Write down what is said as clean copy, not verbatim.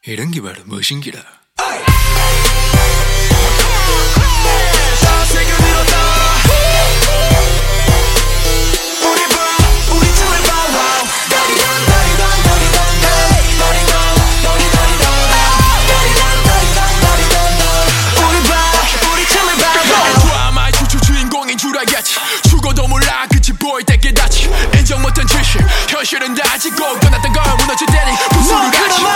이런 게 바로 무엇인기라. 죽어도 몰라 끝이 보일 때 깨닫지 인정 못한 지식 현실은 다지고 끝났던 걸 무너질 때니 무슨 가시